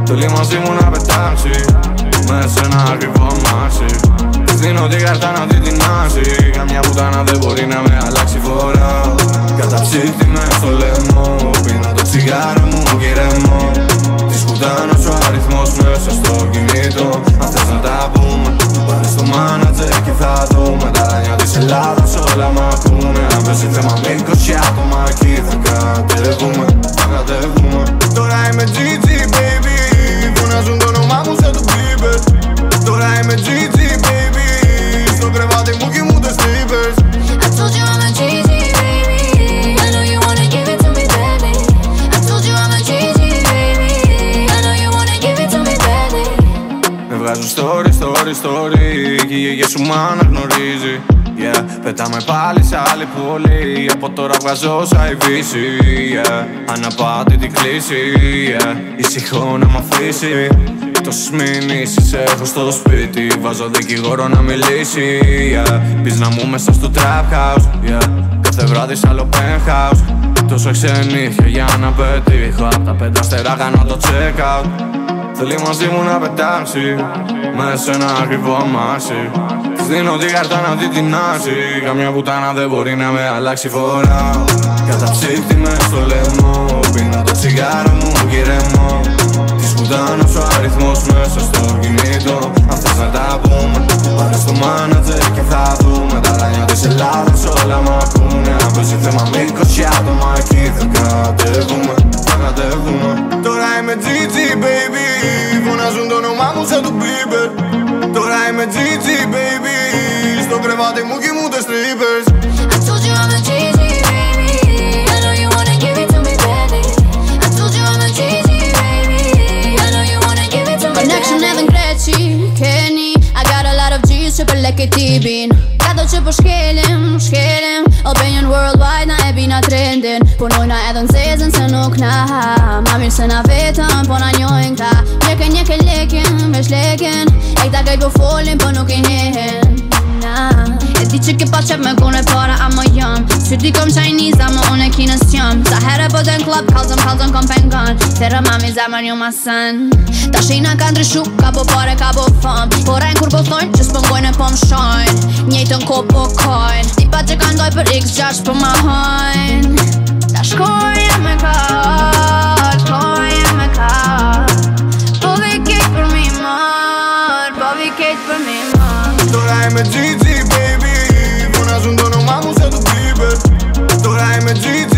Θέλει μαζί μου να πετάξει μέσα σε ένα ακριβό αμάξι. Της δίνω την κάρτα να την τεινάσει. Καμιά πουτάνα δεν μπορεί να με αλλάξει φορά. Καταψύχτη μες στο λαιμό. Πίνω το τσιγάρο μου και ηρεμώ. Της πουτάνας ο αριθμός μέσα στο κινητό. Αν θες να τα πούμε, πάρε στο μάνατζερ και θα δούμε. Τα ράνια της Ελλάδας όλα μ' ακούνε. Αν παίζει θέμα με 20 άτομα εκεί θα κατεβούμε. Θα κατεβούμε. Τώρα είμαι GG baby. Φωνάζουν το όνομά μου σαν το Bieber. Τώρα είμαι GG baby. Στο κρεβάτι μου κοιμούνται strippers. I told you I'm a GG baby. I know you wanna give it to me badly. I told you I'm a GG baby. I know you wanna give it to me badly. Με βγάζουν story και η γιαγιά σου μ' αναγνωρίζει. Yeah, πετάμε πάλι σε άλλη πόλη. Από τώρα βγάζω σαν η βύση. Yeah, αναπάτητη κλίση. Yeah, ησυχώ να μ' αφήσει. Τόσες μηνύσεις έχω στο σπίτι. Βάζω δικηγόρο να μιλήσει. Yeah, πίσνα μου μέσα στο trap house. Yeah, κάθε βράδυ σ' άλλο penthouse. Τόσο ξενύχια για να πετύχω. Απ' τα 5 αστέρα κάνω το check out. Θέλει μαζί μου να πετάξει μέσα σε ένα ακριβό αμάξι. Της δίνω την κάρτα να την τεινάσει. Καμιά πουτάνα δεν μπορεί να με αλλάξει φορά. Καταψύχτη μες στο λαιμό. Πίνω το τσιγάρο μου και ηρεμώ. Της πουτάνας ο αριθμός μέσα στο κινητό. Αν θες να τα πούμε, πάρε στο μάνατζερ και θα δούμε. Τα ράνια της Ελλάδας όλα μ' ακούνε. Αν παίζει θέμα με 20 άτομα εκεί θα κατεβούμε. Θα κατεβούμε. Τώρα είμαι GG baby. Φωνάζουν το όνομά μου σαν το Bieber. Τώρα είμαι GG baby. Στο κρεβάτι μου κοιμούνται strippers. I told you I'm a GG baby. I know you wanna give it to me badly. I told you I'm a GG baby. I know you wanna give it to me badly. Connection edhe n'Greqi, keni I got a lot of G's që për lek e tibin. Kado që po shkelim Opinion worldwide na e bina trendin. Punojna edhe n'zezën se nuk na ha. Ma mirë se na vetëm po na njojnë ta. Njeke lekin, vesh lekin. E këta kajt po folin po nuk i njehen. E di që ke pa qep me kone para ama jam. Syrti kom Chinese ama unë e kinës jam. Sa herë po den club kalzëm kom pengon. Tere mami zemër një masen. Ta shina ka ndryshu, ka po pare, ka po fam. Po rejnë kur po thojnë, që s'pëngojnë e po më shojnë. Njejtën ko po kojnë. Tipa që ka ndoj për X6 po ma hojnë. Ta shkojnë me kart, shkojnë me kart. Po vi kejt për mi mar, po vi kejt për mi mar. Τώρα είμαι GG baby. Φωνάζουν το όνομά μου σαν το Bieber. Τώρα είμαι GG